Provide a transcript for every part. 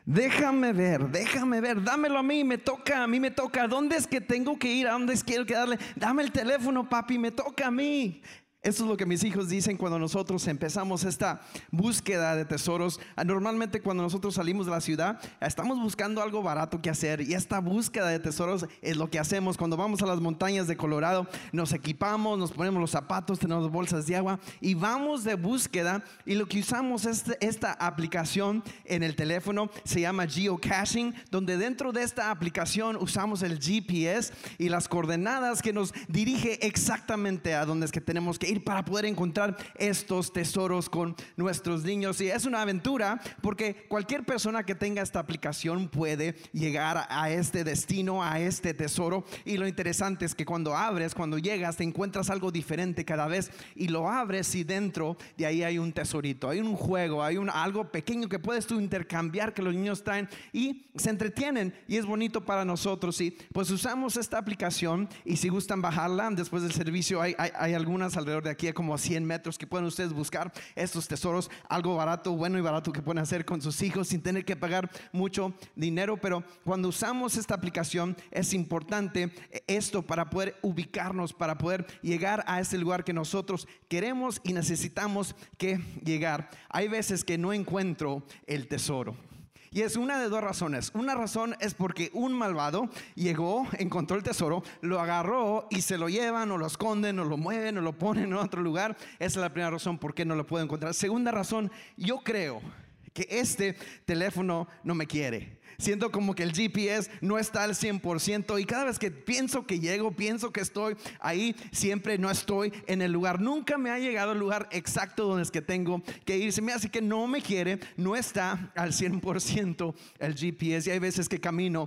déjame ver, dámelo a mí me toca. ¿Dónde es que tengo que ir? ¿A dónde es que quiero darle? Dame el teléfono, papi, me toca a mí. Eso es lo que mis hijos dicen cuando nosotros empezamos esta búsqueda de tesoros. Normalmente cuando nosotros salimos de la ciudad, estamos buscando algo barato que hacer. Y esta búsqueda de tesoros es lo que hacemos cuando vamos a las montañas de Colorado. Nos equipamos, nos ponemos los zapatos, tenemos bolsas de agua y vamos de búsqueda. Y lo que usamos es esta aplicación en el teléfono, se llama geocaching, donde dentro de esta aplicación usamos el GPS y las coordenadas que nos dirige exactamente a donde es que tenemos que ir para poder encontrar estos tesoros con nuestros niños. Y es una aventura porque cualquier persona que tenga esta aplicación puede llegar a este destino, a este tesoro. Y lo interesante es que cuando llegas, te encuentras algo diferente cada vez y lo abres y dentro de ahí hay un tesorito, hay un juego, hay algo pequeño que puedes tú intercambiar, que los niños traen y se entretienen y es bonito para nosotros. Y pues usamos esta aplicación y si gustan bajarla después del servicio, hay algunas alrededor de aquí a como 100 metros que pueden ustedes buscar estos tesoros, algo barato, bueno y barato que pueden hacer con sus hijos sin tener que pagar mucho dinero. Pero cuando usamos esta aplicación es importante esto para poder ubicarnos, para poder llegar a ese lugar que nosotros queremos y necesitamos que llegar. Hay veces que no encuentro el tesoro. Y es una de dos razones. Una razón es porque un malvado llegó, encontró el tesoro, lo agarró y se lo llevan o lo esconden o lo mueven o lo ponen en otro lugar. Esa es la primera razón por qué no lo puedo encontrar. Segunda razón, yo creo que este teléfono no me quiere. Siento como que el GPS no está al 100% y cada vez que pienso que llego, pienso que estoy ahí, siempre no estoy en el lugar. Nunca me ha llegado al lugar exacto donde es que tengo que ir. Se me hace que no me quiere, no está al 100% el GPS. Y hay veces que camino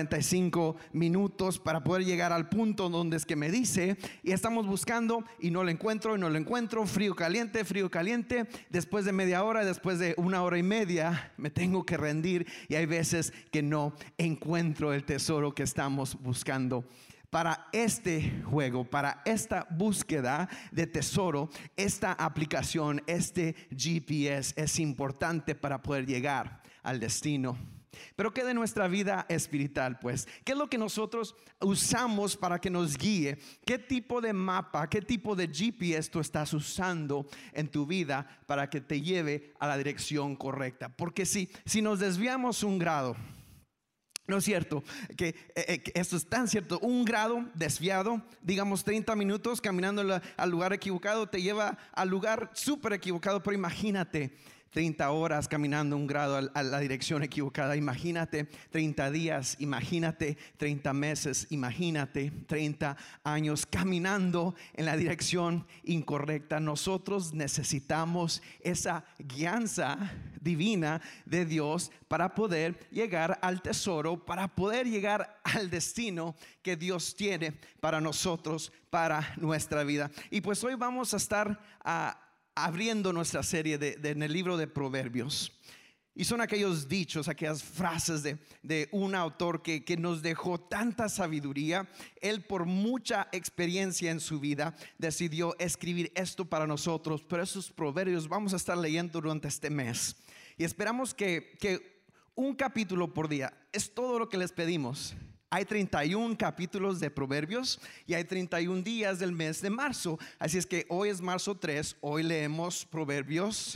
45 minutos para poder llegar al punto donde es que me dice y estamos buscando y no lo encuentro, frío caliente. Después de media hora, después de una hora y media me tengo que rendir y hay veces que no encuentro el tesoro que estamos buscando. Para este juego, para esta búsqueda de tesoro, esta aplicación, este GPS es importante para poder llegar al destino. Pero ¿qué de nuestra vida espiritual? Pues, ¿qué es lo que nosotros usamos para que nos guíe? ¿Qué tipo de mapa, qué tipo de GPS tú estás usando en tu vida para que te lleve a la dirección correcta? Porque si nos desviamos un grado, ¿no es cierto? Que esto es tan cierto. Un grado desviado, digamos 30 minutos caminando al lugar equivocado, te lleva al lugar súper equivocado. Pero imagínate 30 horas caminando un grado a la dirección equivocada. Imagínate 30 días, imagínate 30 meses, imagínate 30 años caminando en la dirección incorrecta. Nosotros necesitamos esa guianza divina de Dios para poder llegar al tesoro, para poder llegar al destino que Dios tiene para nosotros, para nuestra vida. Y pues hoy vamos a estar abriendo nuestra serie en el libro de Proverbios. Y son aquellos dichos, aquellas frases de un autor que nos dejó tanta sabiduría. Él, por mucha experiencia en su vida, decidió escribir esto para nosotros. Pero esos proverbios vamos a estar leyendo durante este mes. Y esperamos que un capítulo por día es todo lo que les pedimos. Hay 31 capítulos de Proverbios y hay 31 días del mes de marzo. Así es que hoy es marzo 3, hoy leemos Proverbios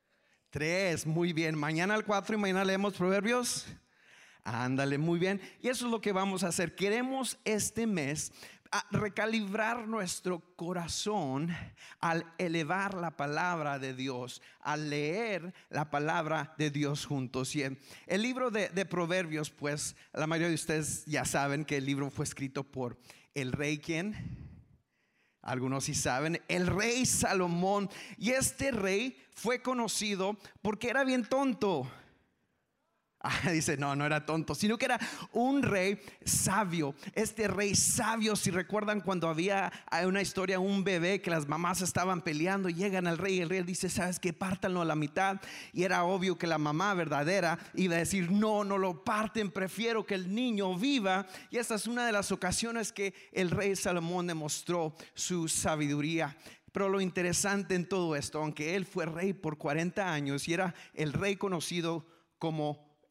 3, muy bien. Mañana al 4 y mañana leemos Proverbios. Ándale, muy bien. Y eso es lo que vamos a hacer. Queremos este mes recalibrar nuestro corazón al elevar la palabra de Dios, al leer la palabra de Dios juntos. Y el libro de Proverbios, pues la mayoría de ustedes ya saben que el libro fue escrito por el rey, ¿quién? Algunos sí saben, el rey Salomón. Y este rey fue conocido porque era bien tonto. Dice, no era tonto, sino que era un rey sabio. Este rey sabio, si recuerdan cuando hay una historia, un bebé que las mamás estaban peleando, llegan al rey y el rey dice, ¿sabes qué? Pártanlo a la mitad. Y era obvio que la mamá verdadera iba a decir, no lo parten, prefiero que el niño viva. Y esta es una de las ocasiones que el rey Salomón demostró su sabiduría. Pero lo interesante en todo esto, aunque él fue rey por 40 años y era el rey conocido como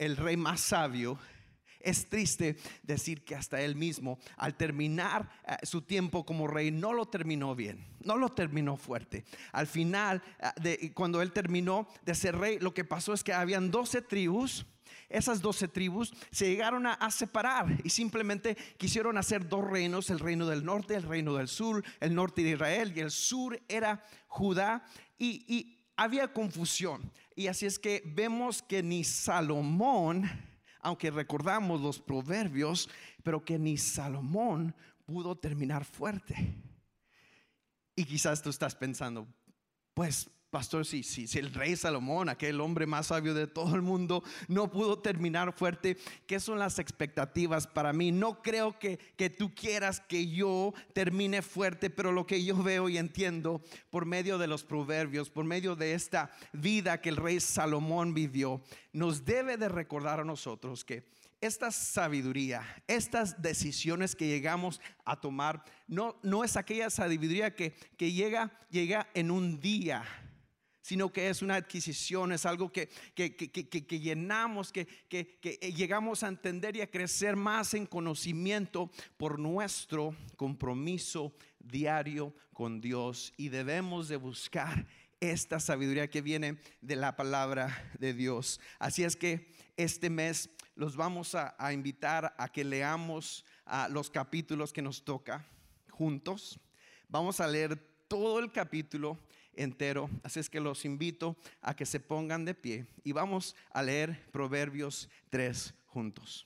el rey más sabio, es triste decir que hasta él mismo, al terminar su tiempo como rey, no lo terminó bien, no lo terminó fuerte. Al final, cuando él terminó de ser rey, lo que pasó es que habían 12 tribus. Esas 12 tribus se llegaron a separar y simplemente quisieron hacer dos reinos: el reino del norte, el reino del sur. El norte de Israel y el sur era Judá, y había confusión. Y así es que vemos que ni Salomón, aunque recordamos los proverbios, pero que ni Salomón pudo terminar fuerte. Y quizás tú estás pensando, pues pastor, si el rey Salomón, aquel hombre más sabio de todo el mundo, no pudo terminar fuerte, ¿qué son las expectativas para mí? No creo que tú quieras que yo termine fuerte, pero lo que yo veo y entiendo por medio de los proverbios, por medio de esta vida que el rey Salomón vivió, nos debe de recordar a nosotros que esta sabiduría, estas decisiones que llegamos a tomar, no es aquella sabiduría que llega en un día, sino que es una adquisición, es algo que llenamos, que llegamos a entender y a crecer más en conocimiento por nuestro compromiso diario con Dios. Y debemos de buscar esta sabiduría que viene de la palabra de Dios. Así es que este mes los vamos a invitar a que leamos los capítulos que nos toca juntos. Vamos a leer todo el capítulo entero, así es que los invito a que se pongan de pie y vamos a leer Proverbios 3 juntos.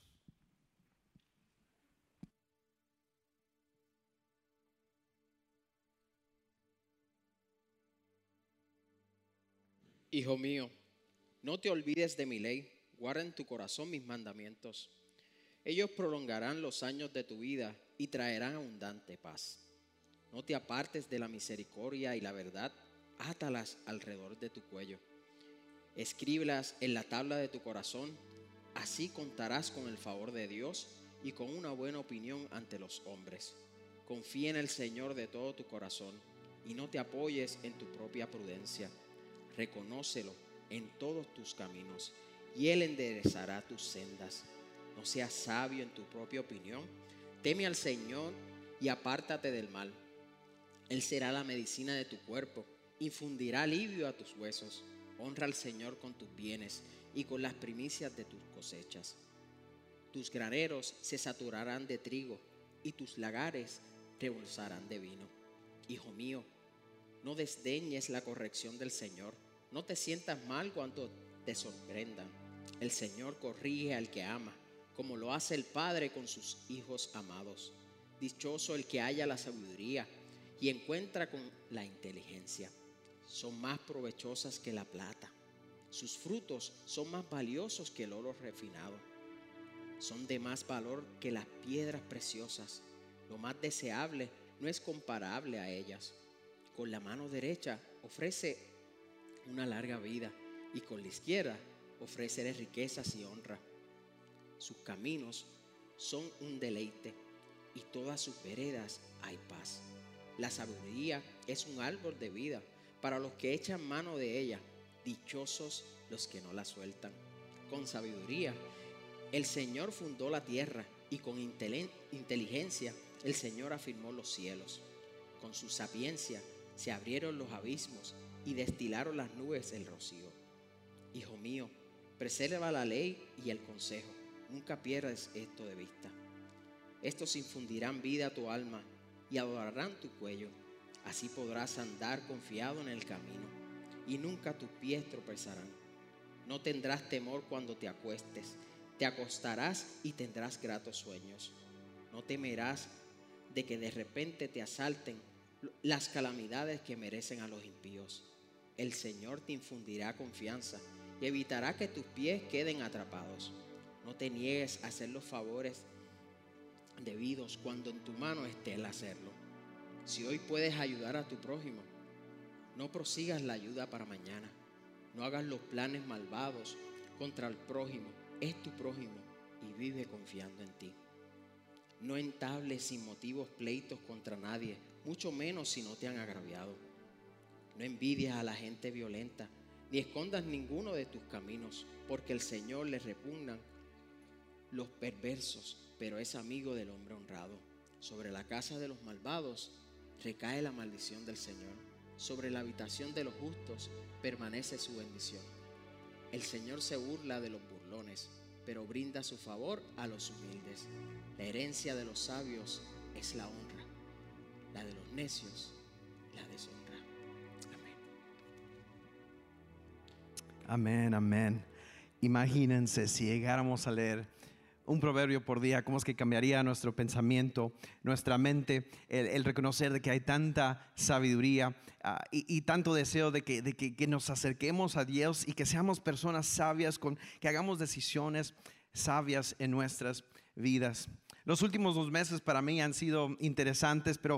Hijo mío, no te olvides de mi ley, guarda en tu corazón mis mandamientos. Ellos prolongarán los años de tu vida y traerán abundante paz. No te apartes de la misericordia y la verdad, átalas alrededor de tu cuello. Escríbelas en la tabla de tu corazón, así contarás con el favor de Dios y con una buena opinión ante los hombres. Confía en el Señor de todo tu corazón y no te apoyes en tu propia prudencia. Reconócelo en todos tus caminos y Él enderezará tus sendas. No seas sabio en tu propia opinión. Teme al Señor y apártate del mal. Él será la medicina de tu cuerpo, infundirá alivio a tus huesos. Honra al Señor con tus bienes y con las primicias de tus cosechas. Tus graneros se saturarán de trigo y tus lagares rebosarán de vino. Hijo mío, no desdeñes la corrección del Señor. No te sientas mal cuando te sorprendan. El Señor corrige al que ama, como lo hace el Padre con sus hijos amados. Dichoso el que halla la sabiduría y encuentra con la inteligencia. Son más provechosas que la plata. Sus frutos son más valiosos que el oro refinado. Son de más valor que las piedras preciosas. Lo más deseable no es comparable a ellas. Con la mano derecha ofrece una larga vida y con la izquierda ofrece riquezas y honra. Sus caminos son un deleite y todas sus veredas hay paz. La sabiduría es un árbol de vida para los que echan mano de ella. Dichosos los que no la sueltan. Con sabiduría el Señor fundó la tierra y con inteligencia el Señor afirmó los cielos. Con su sapiencia se abrieron los abismos y destilaron las nubes el rocío. Hijo mío, preserva la ley y el consejo. Nunca pierdas esto de vista. Estos infundirán vida a tu alma y adorarán tu cuello. Así podrás andar confiado en el camino y nunca tus pies tropezarán. No tendrás temor cuando te acuestes. Te acostarás y tendrás gratos sueños. No temerás de que de repente te asalten las calamidades que merecen a los impíos. El Señor te infundirá confianza y evitará que tus pies queden atrapados. No te niegues a hacer los favores debidos cuando en tu mano esté el hacerlo. Si hoy puedes ayudar a tu prójimo, no prosigas la ayuda para mañana. No hagas los planes malvados contra el prójimo. Es tu prójimo y vive confiando en ti. No entables sin motivos pleitos contra nadie, mucho menos si no te han agraviado. No envidies a la gente violenta, ni escondas ninguno de tus caminos, porque el Señor les repugnan los perversos, pero es amigo del hombre honrado. Sobre la casa de los malvados recae la maldición del Señor, sobre la habitación de los justos permanece su bendición. El Señor se burla de los burlones, pero brinda su favor a los humildes. La herencia de los sabios es la honra, la de los necios la deshonra. Amén. Amén, amén. Imagínense si llegáramos a leer un proverbio por día, cómo es que cambiaría nuestro pensamiento, nuestra mente, el reconocer de que hay tanta sabiduría y tanto deseo de que nos acerquemos a Dios y que seamos personas sabias, que hagamos decisiones sabias en nuestras vidas. Los últimos 2 meses para mí han sido interesantes, pero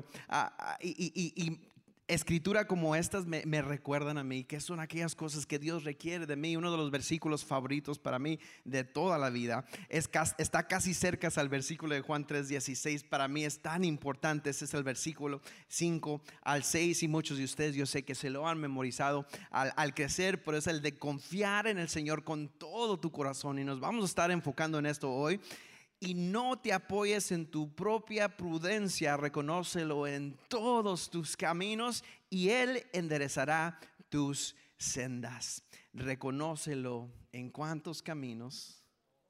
escritura como estas me recuerdan a mí que son aquellas cosas que Dios requiere de mí. Uno de los versículos favoritos para mí de toda la vida está casi cerca al versículo de Juan 3:16. Para mí es tan importante. Ese es el versículo 5 al 6 y muchos de ustedes yo sé que se lo han memorizado al crecer, pero es el de confiar en el Señor con todo tu corazón, y nos vamos a estar enfocando en esto hoy. Y no te apoyes en tu propia prudencia, reconócelo en todos tus caminos y Él enderezará tus sendas. Reconócelo en cuántos caminos,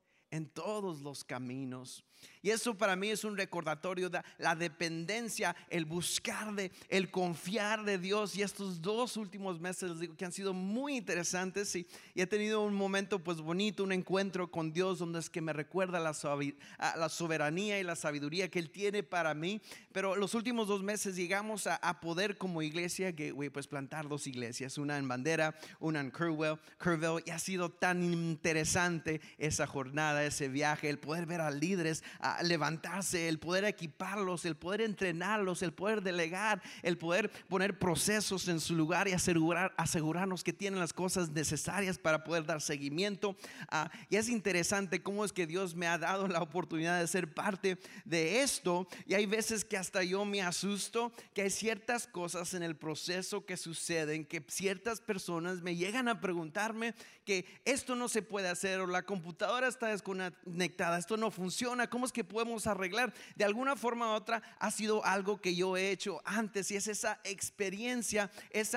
en todos los caminos. Y eso para mí es un recordatorio de la dependencia, el buscar el confiar de Dios. Y estos 2 últimos meses les digo que han sido muy interesantes y he tenido un momento pues bonito, un encuentro con Dios donde es que me recuerda la soberanía y la sabiduría que Él tiene para mí. Pero los últimos 2 meses llegamos a poder como iglesia Gateway pues plantar 2 iglesias, una en Bandera, una en Kerrville, y ha sido tan interesante esa jornada, ese viaje, el poder ver a líderes a levantarse, el poder equiparlos, el poder entrenarlos, el poder delegar, el poder poner procesos en su lugar y asegurarnos que tienen las cosas necesarias para poder dar seguimiento. Y es interesante cómo es que Dios me ha dado la oportunidad de ser parte de esto, y hay veces que hasta yo me asusto que hay ciertas cosas en el proceso que suceden, que ciertas personas me llegan a preguntarme que esto no se puede hacer, o la computadora está desconectada, esto no funciona, ¿cómo es que podemos arreglar? De alguna forma u otra ha sido algo que yo he hecho antes, y es esa experiencia,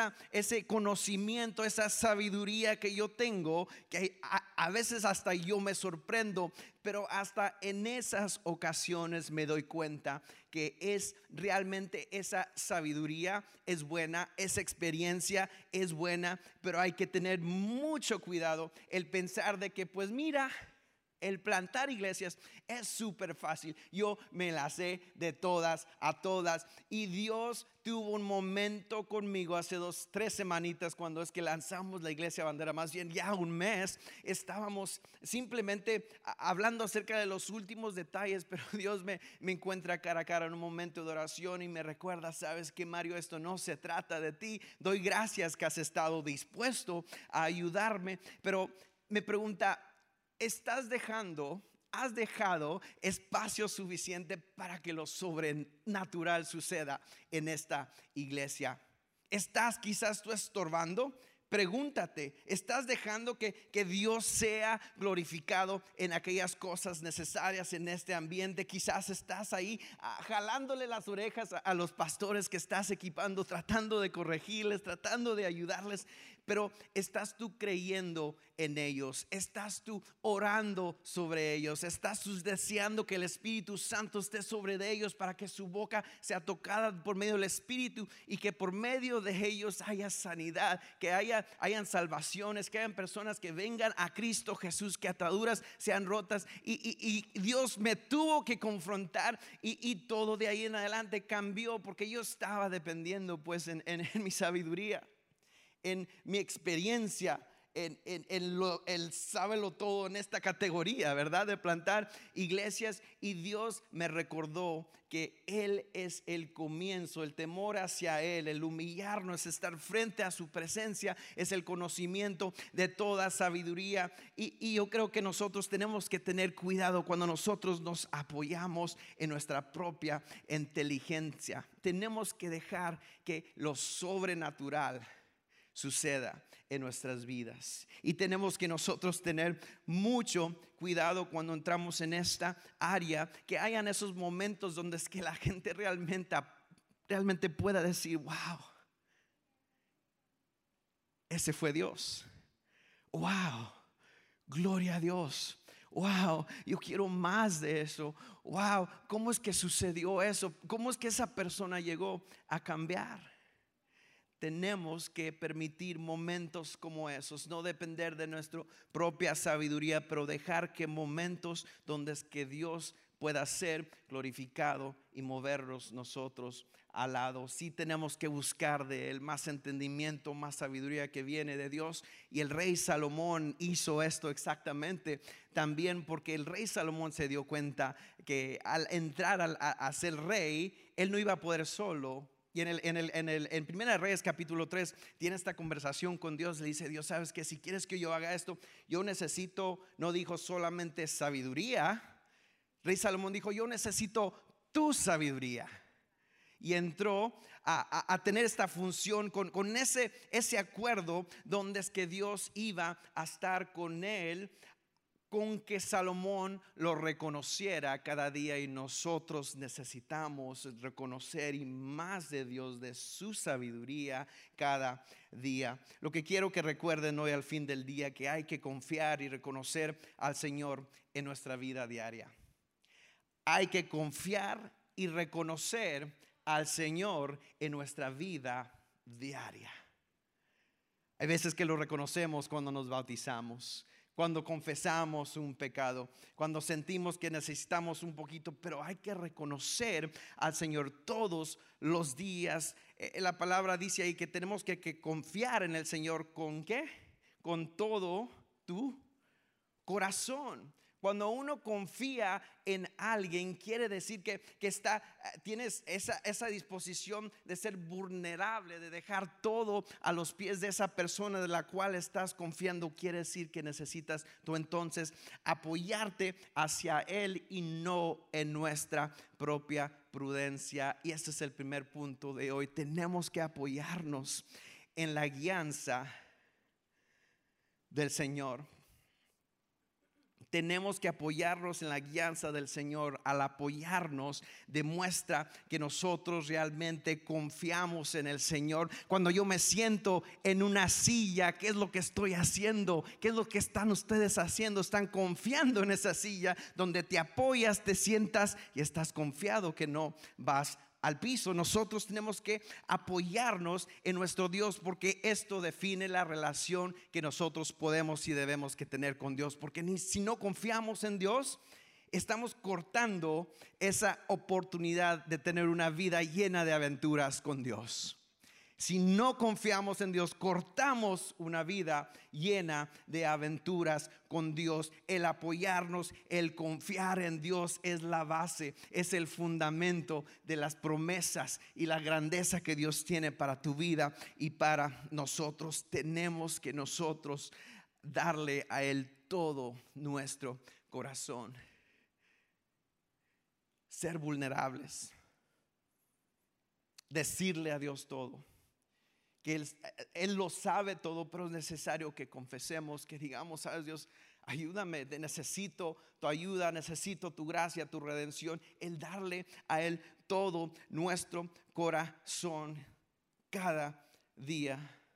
ese conocimiento, esa sabiduría que yo tengo, que a veces hasta yo me sorprendo, pero hasta en esas ocasiones me doy cuenta que es realmente esa sabiduría es buena, esa experiencia es buena, pero hay que tener mucho cuidado el pensar de que pues mira, el plantar iglesias es súper fácil, yo me la sé de todas a todas. Y Dios tuvo un momento conmigo hace 3 semanitas cuando es que lanzamos la iglesia Bandera, más bien ya un mes. Estábamos simplemente hablando acerca de los últimos detalles, pero Dios me encuentra cara a cara en un momento de oración y me recuerda: sabes que, Mario, esto no se trata de ti, doy gracias que has estado dispuesto a ayudarme. Pero me pregunta: ¿has dejado espacio suficiente para que lo sobrenatural suceda en esta iglesia? ¿Estás quizás tú estorbando? Pregúntate, ¿estás dejando que Dios sea glorificado en aquellas cosas necesarias en este ambiente? Quizás estás ahí jalándole las orejas a los pastores que estás equipando, tratando de corregirles, tratando de ayudarles. Pero ¿estás tú creyendo en ellos? ¿Estás tú orando sobre ellos? ¿Estás tú deseando que el Espíritu Santo esté sobre de ellos para que su boca sea tocada por medio del Espíritu y que por medio de ellos haya sanidad, que hayan salvaciones, que hayan personas que vengan a Cristo Jesús, que ataduras sean rotas? Y Dios me tuvo que confrontar y todo de ahí en adelante cambió, porque yo estaba dependiendo pues en mi sabiduría, en mi experiencia, el sábelo todo en esta categoría, ¿verdad? De plantar iglesias. Y Dios me recordó que Él es el comienzo, el temor hacia Él, el humillarnos, estar frente a su presencia, es el conocimiento de toda sabiduría. Y yo creo que nosotros tenemos que tener cuidado cuando nosotros nos apoyamos en nuestra propia inteligencia. Tenemos que dejar que lo sobrenatural suceda en nuestras vidas. Y tenemos que nosotros tener mucho cuidado cuando entramos en esta área, que hayan esos momentos donde es que la gente realmente pueda decir: wow, ese fue Dios. Wow, gloria a Dios. Wow, yo quiero más de eso. Wow, ¿cómo es que sucedió eso? ¿Cómo es que esa persona llegó a cambiar? Tenemos que permitir momentos como esos, no depender de nuestra propia sabiduría, pero dejar que momentos donde es que Dios pueda ser glorificado y movernos nosotros al lado. Sí tenemos que buscar de Él más entendimiento, más sabiduría que viene de Dios. Y el rey Salomón hizo esto exactamente también, porque el rey Salomón se dio cuenta que al entrar a ser rey, él no iba a poder solo. Y en Primera de Reyes capítulo 3 tiene esta conversación con Dios. Le dice: Dios, sabes que si quieres que yo haga esto, yo necesito, no dijo solamente sabiduría. Rey Salomón dijo: yo necesito tu sabiduría. Y entró a tener esta función con ese acuerdo donde es que Dios iba a estar con él, con que Salomón lo reconociera cada día. Y nosotros necesitamos reconocer y más de Dios, de su sabiduría cada día. Lo que quiero que recuerden hoy al fin del día, que hay que confiar y reconocer al Señor en nuestra vida diaria. Hay que confiar y reconocer al Señor en nuestra vida diaria. Hay veces que lo reconocemos cuando nos bautizamos, cuando confesamos un pecado, cuando sentimos que necesitamos un poquito, pero hay que reconocer al Señor todos los días. La palabra dice ahí que tenemos que confiar en el Señor. ¿Con qué? Con todo tu corazón. Cuando uno confía en alguien, quiere decir que tienes esa disposición de ser vulnerable, de dejar todo a los pies de esa persona de la cual estás confiando. Quiere decir que necesitas tú entonces apoyarte hacia él y no en nuestra propia prudencia. Y este es el primer punto de hoy. Tenemos que apoyarnos en la guianza del Señor. Tenemos que apoyarnos en la guianza del Señor. Al apoyarnos demuestra que nosotros realmente confiamos en el Señor. Cuando yo me siento en una silla, ¿qué es lo que estoy haciendo? ¿Qué es lo que están ustedes haciendo? Están confiando en esa silla donde te apoyas, te sientas y estás confiado que no vas al piso. Nosotros tenemos que apoyarnos en nuestro Dios, porque esto define la relación que nosotros podemos y debemos que tener con Dios. Porque si no confiamos en Dios, estamos cortando esa oportunidad de tener una vida llena de aventuras con Dios. Si no confiamos en Dios, cortamos una vida llena de aventuras con Dios. El apoyarnos, el confiar en Dios es la base, es el fundamento de las promesas y la grandeza que Dios tiene para tu vida y para nosotros. Tenemos que nosotros darle a Él todo nuestro corazón. Ser vulnerables. Decirle a Dios todo. Que Él lo sabe todo, pero es necesario que confesemos, que digamos: sabes, Dios, ayúdame, necesito tu ayuda, necesito tu gracia, tu redención. El darle a Él todo nuestro corazón cada día.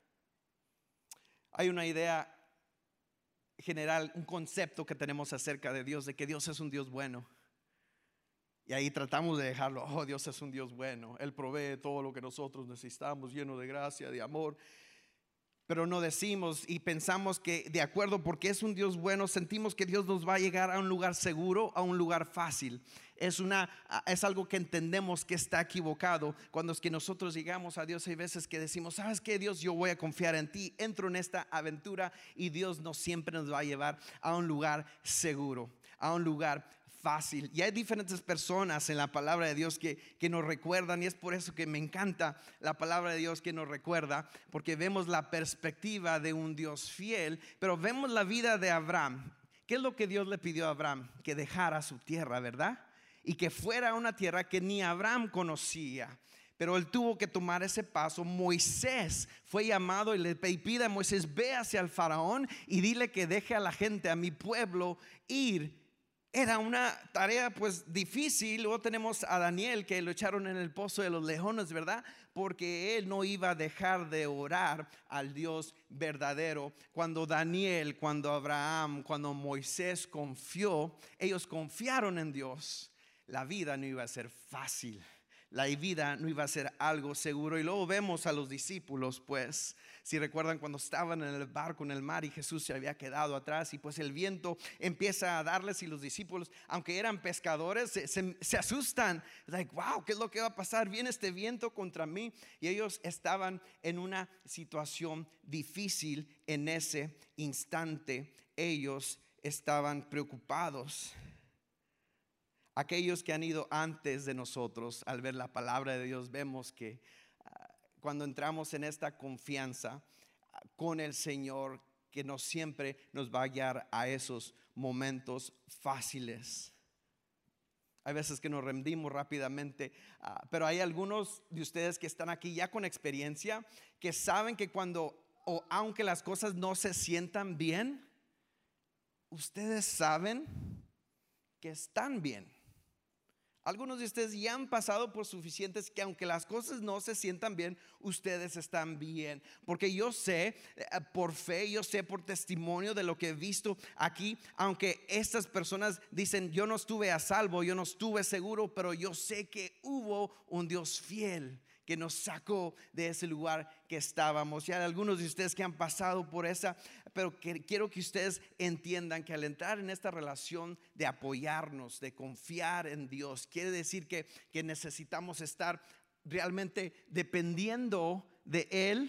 Hay una idea general, un concepto que tenemos acerca de Dios, de que Dios es un Dios bueno. Y ahí tratamos de dejarlo: oh, Dios es un Dios bueno, Él provee todo lo que nosotros necesitamos, lleno de gracia, de amor. Pero no decimos y pensamos que de acuerdo, porque es un Dios bueno, sentimos que Dios nos va a llegar a un lugar seguro, a un lugar fácil. Es algo que entendemos que está equivocado. Cuando es que nosotros llegamos a Dios, hay veces que decimos: ¿sabes qué, Dios? Yo voy a confiar en ti, entro en esta aventura. Y Dios no siempre nos va a llevar a un lugar seguro, a un lugar fácil. Y hay diferentes personas en la palabra de Dios que nos recuerdan, y es por eso que me encanta la palabra de Dios, que nos recuerda, porque vemos la perspectiva de un Dios fiel, pero vemos la vida de Abraham. ¿Qué es lo que Dios le pidió a Abraham? Que dejara su tierra, ¿verdad? Y que fuera a una tierra que ni Abraham conocía. Pero él tuvo que tomar ese paso. Moisés fue llamado y le pide a Moisés: ve hacia el faraón y dile que deje a la gente, a mi pueblo ir. Era una tarea pues difícil. Luego tenemos a Daniel, que lo echaron en el pozo de los leones, ¿verdad? Porque él no iba a dejar de orar al Dios verdadero. Cuando Daniel, cuando Abraham, cuando Moisés confió, ellos confiaron en Dios, la vida no iba a ser fácil. La vida no iba a ser algo seguro. Y luego vemos a los discípulos, pues, si recuerdan, cuando estaban en el barco en el mar y Jesús se había quedado atrás, y pues el viento empieza a darles, y los discípulos, aunque eran pescadores, se asustan. Like, wow, ¿qué es lo que va a pasar? Viene este viento contra mí. Y ellos estaban en una situación difícil en ese instante. Ellos estaban preocupados. Aquellos que han ido antes de nosotros, al ver la palabra de Dios, vemos que cuando entramos en esta confianza con el Señor, que no siempre nos va a guiar a esos momentos fáciles. Hay veces que nos rendimos rápidamente, pero hay algunos de ustedes que están aquí ya con experiencia, que saben que aunque las cosas no se sientan bien, ustedes saben que están bien. Algunos de ustedes ya han pasado por suficientes que aunque las cosas no se sientan bien, ustedes están bien. Porque yo sé por fe, yo sé por testimonio de lo que he visto aquí, aunque estas personas dicen: yo no estuve a salvo, yo no estuve seguro, pero yo sé que hubo un Dios fiel que nos sacó de ese lugar que estábamos. Ya hay algunos de ustedes que han pasado por esa, pero quiero que ustedes entiendan que al entrar en esta relación de apoyarnos, de confiar en Dios, quiere decir que necesitamos estar realmente dependiendo de Él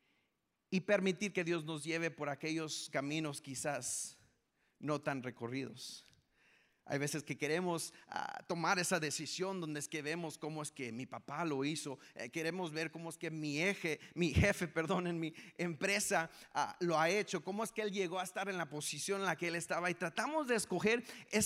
y permitir que Dios nos lleve por aquellos caminos quizás no tan recorridos. Hay veces que queremos tomar esa decisión donde es que vemos cómo es que mi papá lo hizo. Queremos ver cómo es que mi jefe, en mi empresa lo ha hecho. Cómo es que él llegó a estar en la posición en la que él estaba. Y tratamos de escoger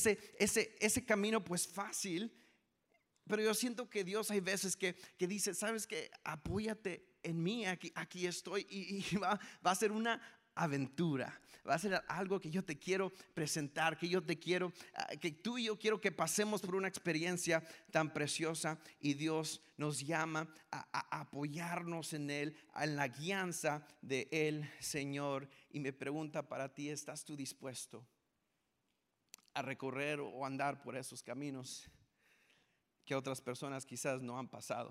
ese camino pues fácil. Pero yo siento que Dios hay veces que dice: sabes que apóyate en mí, aquí estoy. Y va a ser una aventura, va a ser algo que yo te quiero presentar, que yo te quiero, que tú y yo quiero que pasemos por una experiencia tan preciosa. Y Dios nos llama a apoyarnos en Él, en la guianza de el Señor. Y me pregunta para ti: ¿estás tú dispuesto a recorrer o andar por esos caminos que otras personas quizás no han pasado?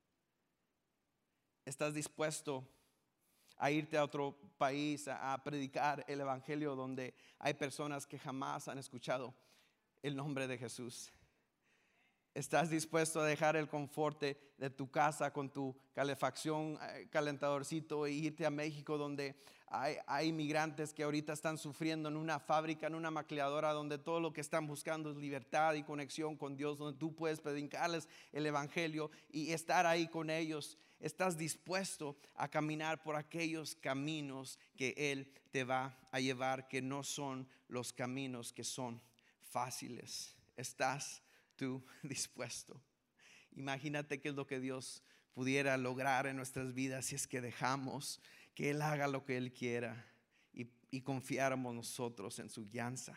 ¿Estás dispuesto a irte a otro país a predicar el evangelio donde hay personas que jamás han escuchado el nombre de Jesús? ¿Estás dispuesto a dejar el confort de tu casa con tu calefacción, calentadorcito, e irte a México donde hay inmigrantes que ahorita están sufriendo en una fábrica, en una maquiladora, donde todo lo que están buscando es libertad y conexión con Dios, donde tú puedes predicarles el evangelio y estar ahí con ellos? ¿Estás dispuesto a caminar por aquellos caminos que Él te va a llevar, que no son los caminos que son fáciles? ¿Estás tú dispuesto? Imagínate qué es lo que Dios pudiera lograr en nuestras vidas si es que dejamos que Él haga lo que Él quiera y confiáramos nosotros en su guianza.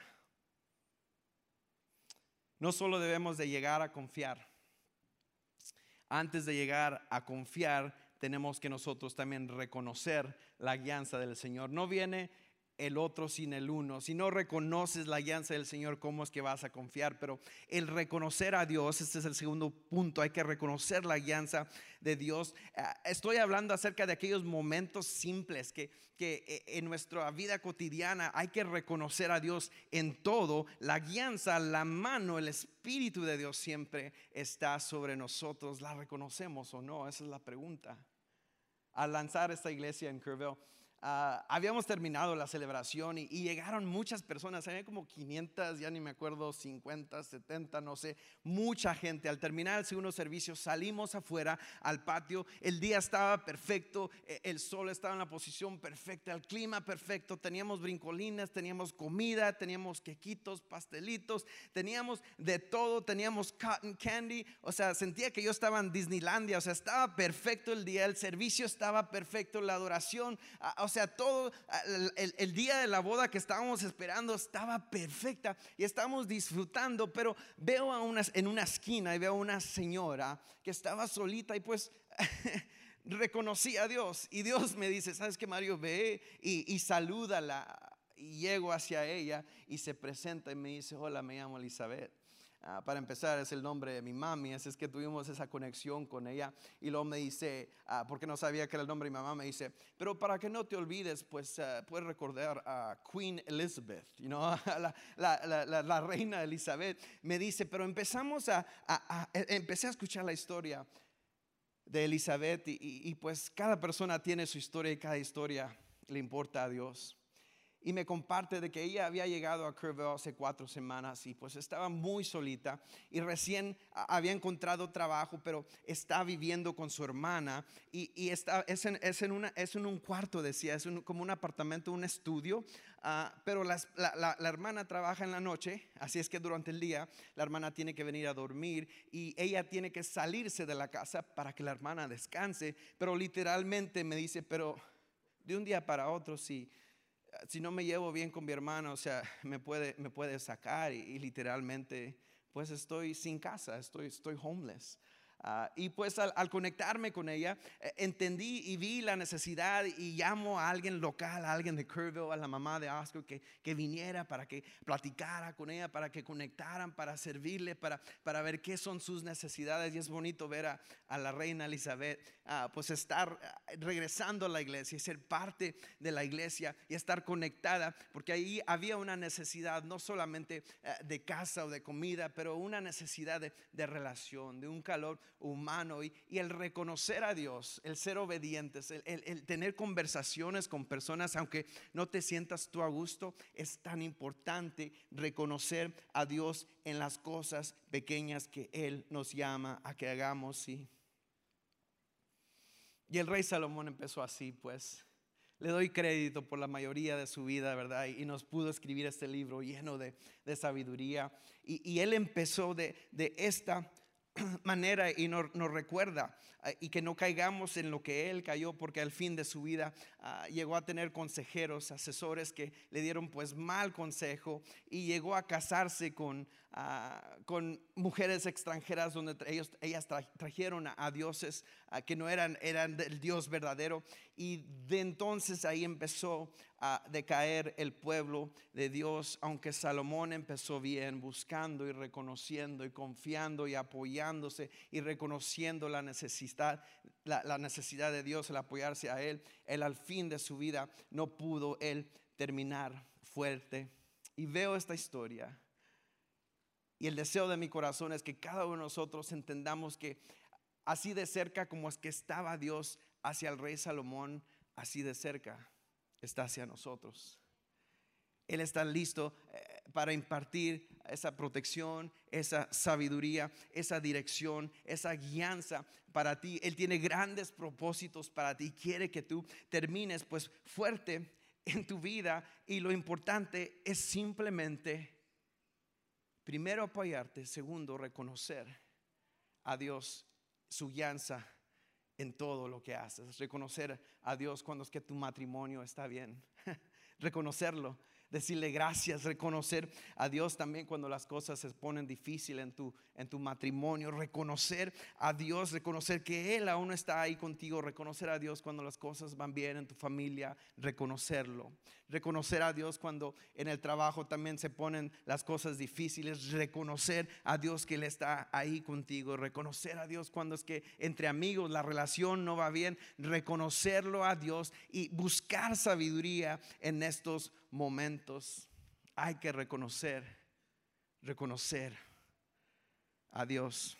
No solo debemos de llegar a confiar. Antes de llegar a confiar, tenemos que nosotros también reconocer la guianza del Señor. No viene el otro sin el uno. Si no reconoces la guianza del Señor, ¿cómo es que vas a confiar? Pero el reconocer a Dios, este es el segundo punto. Hay que reconocer la guianza de Dios. Estoy hablando acerca de aquellos momentos simples que en nuestra vida cotidiana hay que reconocer a Dios en todo. La guianza, la mano, el Espíritu de Dios siempre está sobre nosotros. ¿La reconocemos o no? Esa es la pregunta. Al lanzar esta iglesia en Kerrville, habíamos terminado la celebración y llegaron muchas personas, había como 500, ya ni me acuerdo, 50, 70, no sé, mucha gente. Al terminar el segundo servicio salimos afuera al patio, el día estaba perfecto, el sol estaba en la posición perfecta, el clima perfecto, teníamos brincolines, teníamos comida, teníamos quequitos, pastelitos, teníamos de todo, teníamos cotton candy, o sea, sentía que yo estaba en Disneylandia, o sea, estaba perfecto el día, el servicio estaba perfecto, la adoración, o sea, todo el día de la boda que estábamos esperando estaba perfecta y estábamos disfrutando, pero veo en una esquina y veo a una señora que estaba solita y pues reconocí a Dios y Dios me dice, ¿sabes qué, Mario? Ve y salúdala. Y llego hacia ella y se presenta y me dice, hola, me llamo Elizabeth. Para empezar, es el nombre de mi mami, así es que tuvimos esa conexión con ella. Y luego me dice, porque no sabía que era el nombre de mi mamá, me dice, pero para que no te olvides, pues puedes recordar a Queen Elizabeth, la reina Elizabeth. Me dice, pero empecé a escuchar la historia de Elizabeth y pues cada persona tiene su historia y cada historia le importa a Dios. Y me comparte de que ella había llegado a Kerrville hace 4 semanas y pues estaba muy solita y recién había encontrado trabajo, pero está viviendo con su hermana y es en un cuarto, decía, como un apartamento, un estudio, pero la hermana trabaja en la noche, así es que durante el día la hermana tiene que venir a dormir y ella tiene que salirse de la casa para que la hermana descanse, pero literalmente me dice, pero de un día para otro, si no me llevo bien con mi hermano, o sea, me puede sacar y literalmente pues estoy sin casa, estoy homeless. Y pues al conectarme con ella, entendí y vi la necesidad y llamo a alguien local, a alguien de Kerrville, a la mamá de Oscar, que viniera para que platicara con ella, para que conectaran, para servirle, para ver qué son sus necesidades. Y es bonito ver a la reina Elizabeth pues estar regresando a la iglesia y ser parte de la iglesia y estar conectada, porque ahí había una necesidad no solamente de casa o de comida, pero una necesidad de relación, de un calor humano y el reconocer a Dios, el ser obedientes, el tener conversaciones con personas aunque no te sientas tú a gusto. Es tan importante reconocer a Dios en las cosas pequeñas que Él nos llama a que hagamos. Y el rey Salomón empezó así, pues le doy crédito por la mayoría de su vida, ¿verdad? Y nos pudo escribir este libro lleno de sabiduría. Y él empezó de esta manera y nos recuerda y que no caigamos en lo que él cayó, porque al fin de su vida llegó a tener consejeros, asesores que le dieron pues mal consejo y llegó a casarse con mujeres extranjeras donde ellas trajeron a dioses que no eran del Dios verdadero, y de entonces ahí empezó a decaer el pueblo de Dios, aunque Salomón empezó bien, buscando y reconociendo y confiando y apoyándose y reconociendo la necesidad de Dios, el apoyarse a Él. Él al fin de su vida no pudo él terminar fuerte. Y veo esta historia y el deseo de mi corazón es que cada uno de nosotros entendamos que así de cerca como es que estaba Dios hacia el rey Salomón, así de cerca está hacia nosotros. Él está listo para impartir esa protección, esa sabiduría, esa dirección, esa guianza para ti. Él tiene grandes propósitos para ti. Quiere que tú termines pues fuerte en tu vida, y lo importante es simplemente, primero, apoyarte. Segundo, reconocer a Dios, su guianza en todo lo que haces. Reconocer a Dios cuando es que tu matrimonio está bien. Reconocerlo, decirle gracias. Reconocer a Dios también cuando las cosas se ponen difíciles en tu matrimonio. Reconocer a Dios, reconocer que Él aún está ahí contigo. Reconocer a Dios cuando las cosas van bien en tu familia. Reconocerlo. Reconocer a Dios cuando en el trabajo también se ponen las cosas difíciles. Reconocer a Dios que Él está ahí contigo. Reconocer a Dios cuando es que entre amigos la relación no va bien. Reconocerlo a Dios y buscar sabiduría en estos momentos. Hay que reconocer a Dios.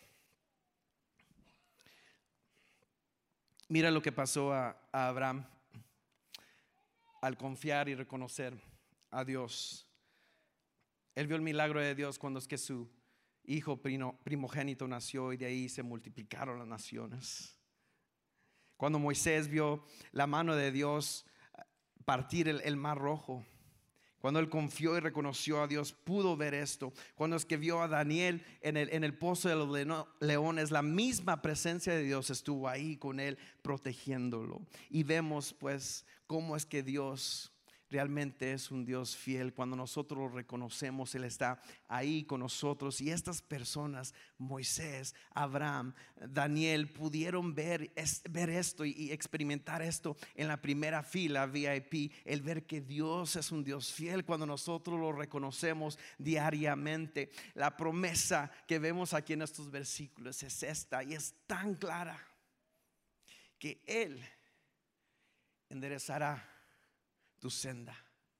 Mira lo que pasó a Abraham. al confiar y reconocer a Dios. Él vio el milagro de Dios cuando es que su hijo primogénito nació y de ahí se multiplicaron las naciones. Cuando Moisés vio la mano de Dios partir el mar rojo, cuando él confió y reconoció a Dios, pudo ver esto. Cuando es que vio a Daniel en el pozo de los leones, la misma presencia de Dios estuvo ahí con él, protegiéndolo. Y vemos pues cómo es que Dios realmente es un Dios fiel. Cuando nosotros lo reconocemos, Él está ahí con nosotros. Y estas personas, Moisés, Abraham, Daniel, pudieron ver esto y experimentar esto en la primera fila VIP. El ver que Dios es un Dios fiel cuando nosotros lo reconocemos diariamente. La promesa que vemos aquí en estos versículos es esta, y es tan clara, que Él enderezará tu senda.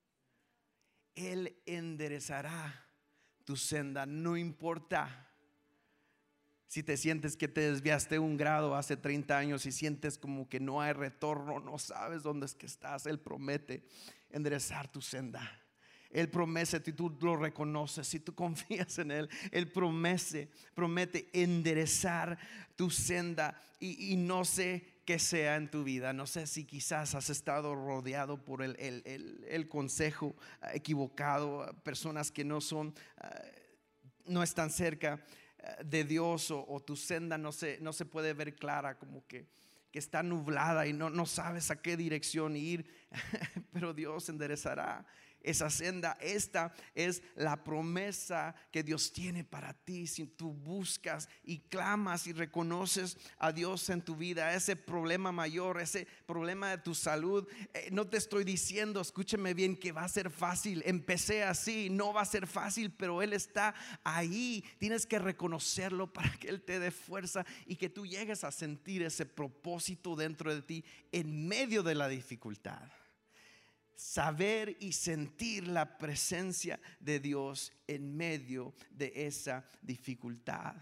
Él enderezará tu senda. No importa si te sientes que te desviaste un grado hace 30 años y sientes como que no hay retorno, no sabes dónde es que estás. Él promete enderezar tu senda. Él promete, si tú lo reconoces, si tú confías en Él, Él promete enderezar tu senda. Y no sé qué sea en tu vida. No sé si quizás has estado rodeado por el consejo equivocado, personas que no están cerca de Dios, o tu senda no se puede ver clara, como que está nublada y no sabes a qué dirección ir. Pero Dios enderezará esa senda. Esta es la promesa que Dios tiene para ti. Si tú buscas y clamas y reconoces a Dios en tu vida, ese problema mayor, ese problema de tu salud, no te estoy diciendo, escúcheme bien, que va a ser fácil. Empecé así, no va a ser fácil, pero Él está ahí. Tienes que reconocerlo para que Él te dé fuerza y que tú llegues a sentir ese propósito dentro de ti en medio de la dificultad. Saber y sentir la presencia de Dios en medio de esa dificultad.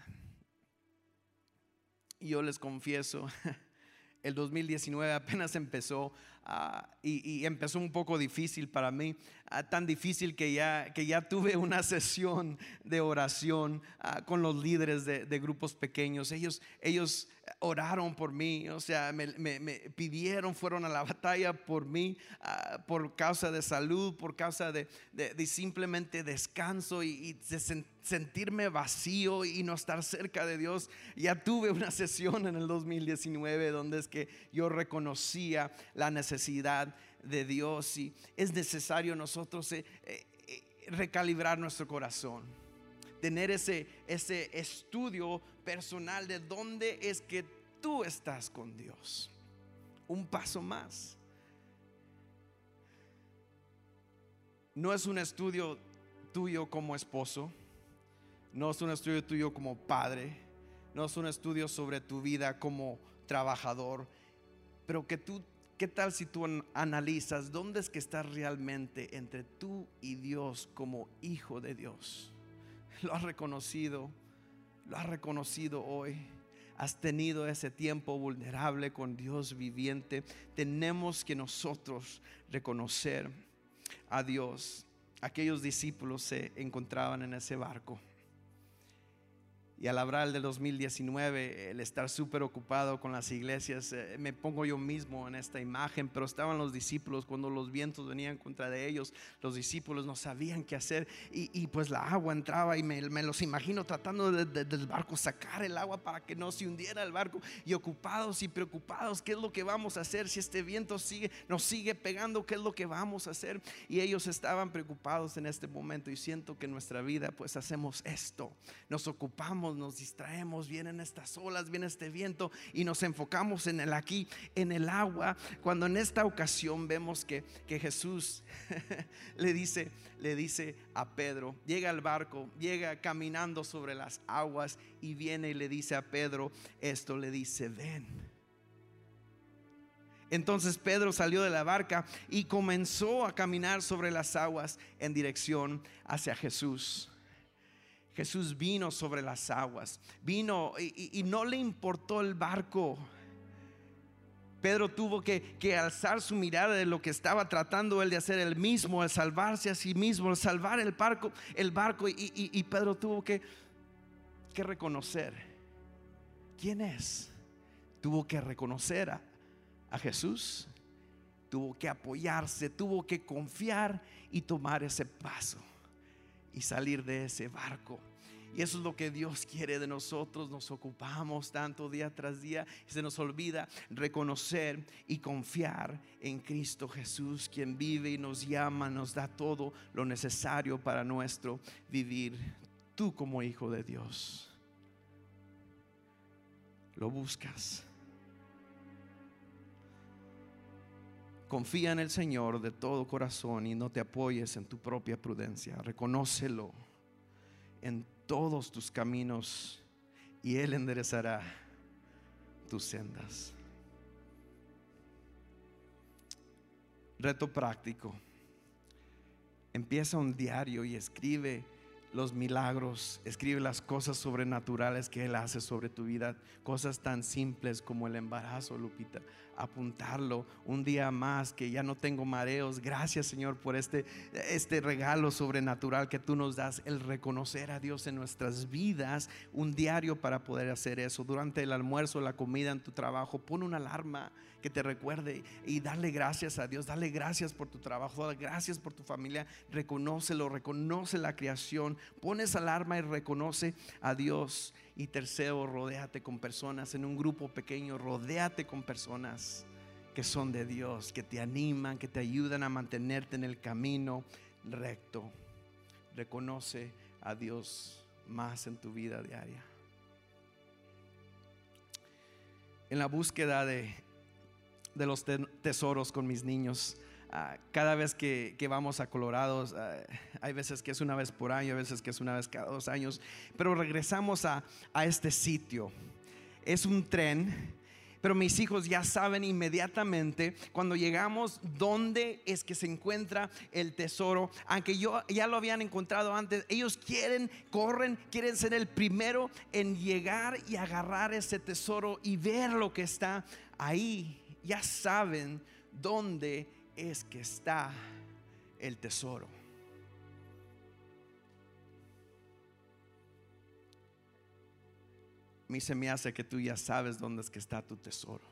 Y yo les confieso, el 2019 apenas empezó, y empezó un poco difícil para mí, tan difícil que ya tuve una sesión de oración con los líderes de grupos pequeños. Ellos oraron por mí, o sea, me pidieron, fueron a la batalla por mí, por causa de salud, por causa de simplemente descanso y de sentirme vacío y no estar cerca de Dios. Ya tuve una sesión en el 2019 donde es que yo reconocía la necesidad de Dios, y es necesario nosotros recalibrar nuestro corazón, tener ese estudio personal de dónde es que tú estás con Dios. Un paso más. No es un estudio tuyo como esposo, no es un estudio tuyo como padre, no es un estudio sobre tu vida como trabajador, pero ¿qué tal si tú analizas dónde es que estás realmente entre tú y Dios como hijo de Dios? Lo has reconocido hoy. Has tenido ese tiempo vulnerable con Dios viviente. Tenemos que nosotros reconocer a Dios. Aquellos discípulos se encontraban en ese barco, y al hablar del 2019, el estar súper ocupado con las iglesias, me pongo yo mismo en esta imagen, pero estaban los discípulos cuando los vientos venían contra de ellos. Los discípulos no sabían qué hacer, y pues la agua entraba, y me los imagino tratando del barco sacar el agua para que no se hundiera el barco, y ocupados y preocupados. ¿Qué es lo que vamos a hacer si este viento nos sigue pegando? ¿Qué es lo que vamos a hacer? Y ellos estaban preocupados en este momento, y siento que en nuestra vida pues hacemos esto, nos ocupamos, nos distraemos, vienen estas olas, viene este viento, y nos enfocamos en el aquí, en el agua, cuando en esta ocasión vemos que Jesús le dice a Pedro, llega al barco, llega caminando sobre las aguas, y viene y le dice a Pedro esto, le dice: ven. Entonces Pedro salió de la barca y comenzó a caminar sobre las aguas en dirección hacia Jesús. Jesús vino sobre las aguas, vino y no le importó el barco. Pedro tuvo que alzar su mirada de lo que estaba tratando él de hacer él mismo, el salvarse a sí mismo, el salvar el barco. Y Pedro tuvo que reconocer quién es. Tuvo que reconocer a Jesús. Tuvo que apoyarse, tuvo que confiar y tomar ese paso y salir de ese barco. Y eso es lo que Dios quiere de nosotros. Nos ocupamos tanto día tras día y se nos olvida reconocer y confiar en Cristo Jesús, quien vive y nos llama, nos da todo lo necesario para nuestro vivir. Tú como hijo de Dios, lo buscas. Confía en el Señor de todo corazón y no te apoyes en tu propia prudencia. Reconócelo en todos tus caminos y Él enderezará tus sendas. Reto práctico: empieza un diario y escribe los milagros, escribe las cosas sobrenaturales que Él hace sobre tu vida. Cosas tan simples como el embarazo, Lupita. Apuntarlo un día más, que ya no tengo mareos. Gracias, Señor, por este regalo sobrenatural que tú nos das. El reconocer a Dios en nuestras vidas. Un diario para poder hacer eso. Durante el almuerzo, la comida, en tu trabajo, pon una alarma que te recuerde y darle gracias a Dios. Dale gracias por tu trabajo, dale gracias por tu familia. Reconócelo, reconoce la creación. Pon esa alarma y reconoce a Dios. Y tercero, rodéate con personas. En un grupo pequeño, rodéate con personas que son de Dios, que te animan, que te ayudan a mantenerte en el camino recto. Reconoce a Dios más en tu vida diaria. En la búsqueda de los tesoros con mis niños, cada vez que vamos a Colorado, hay veces que es una vez por año, hay veces que es una vez cada 2 años, pero regresamos a este sitio. Es un tren, pero mis hijos ya saben inmediatamente cuando llegamos dónde es que se encuentra el tesoro. Aunque ya lo habían encontrado antes, ellos corren, quieren ser el primero en llegar y agarrar ese tesoro y ver lo que está ahí. Ya saben dónde es que está el tesoro. A mí se me hace que tú ya sabes dónde es que está tu tesoro.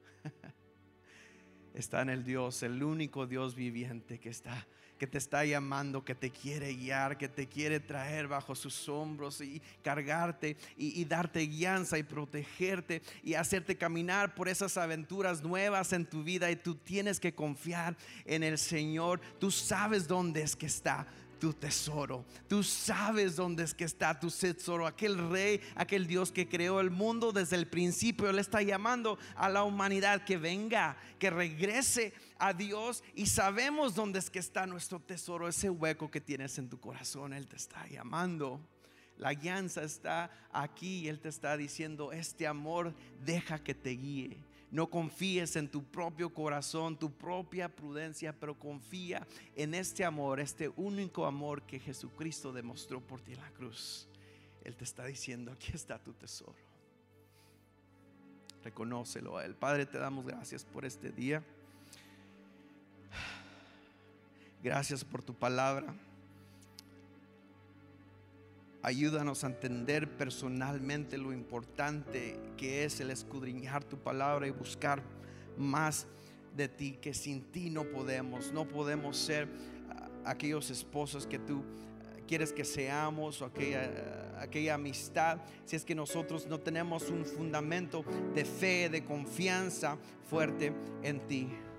Está en el Dios, el único Dios viviente que te está llamando, que te quiere guiar, que te quiere traer bajo sus hombros y cargarte y darte guianza y protegerte y hacerte caminar por esas aventuras nuevas en tu vida. Y tú tienes que confiar en el Señor. Tú sabes dónde es que está tu tesoro. Tú sabes dónde es que está tu tesoro. Aquel rey, aquel Dios que creó el mundo desde el principio, Él está llamando a la humanidad que venga, que regrese a Dios. Y sabemos dónde es que está nuestro tesoro, ese hueco que tienes en tu corazón. Él te está llamando. La guianza está aquí. Él te está diciendo: este amor deja que te guíe. No confíes en tu propio corazón, tu propia prudencia, pero confía en este amor, este único amor que Jesucristo demostró por ti en la cruz. Él te está diciendo: aquí está tu tesoro. Reconócelo a Él. Padre, te damos gracias por este día. Gracias por tu palabra. Ayúdanos a entender personalmente lo importante que es el escudriñar tu palabra y buscar más de ti, que sin ti no podemos ser aquellos esposos que tú quieres que seamos, o aquella amistad, si es que nosotros no tenemos un fundamento de fe, de confianza fuerte en ti.